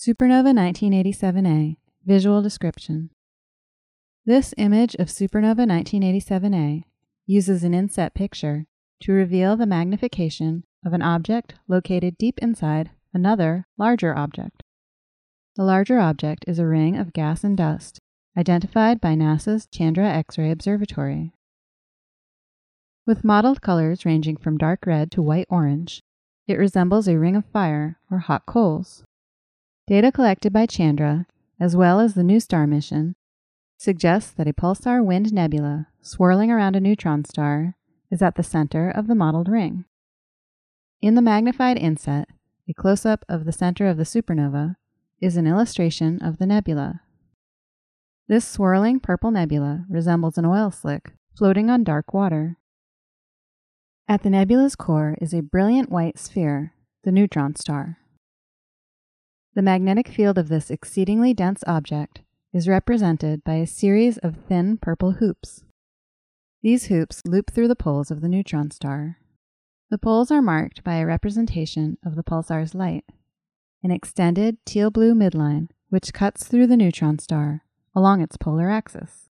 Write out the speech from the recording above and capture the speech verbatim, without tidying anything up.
Supernova nineteen eighty-seven A, visual description. This image of Supernova nineteen eighty-seven A uses an inset picture to reveal the magnification of an object located deep inside another, larger object. The larger object is a ring of gas and dust, identified by NASA's Chandra X-ray Observatory. With mottled colors ranging from dark red to white-orange, it resembles a ring of fire or hot coals. Data collected by Chandra, as well as the NuSTAR mission, suggests that a pulsar wind nebula swirling around a neutron star is at the center of the mottled ring. In the magnified inset, a close-up of the center of the supernova is an illustration of the nebula. This swirling purple nebula resembles an oil slick floating on dark water. At the nebula's core is a brilliant white sphere, the neutron star. The magnetic field of this exceedingly dense object is represented by a series of thin purple hoops. These hoops loop through the poles of the neutron star. The poles are marked by a representation of the pulsar's light, an extended teal-blue midline which cuts through the neutron star along its polar axis.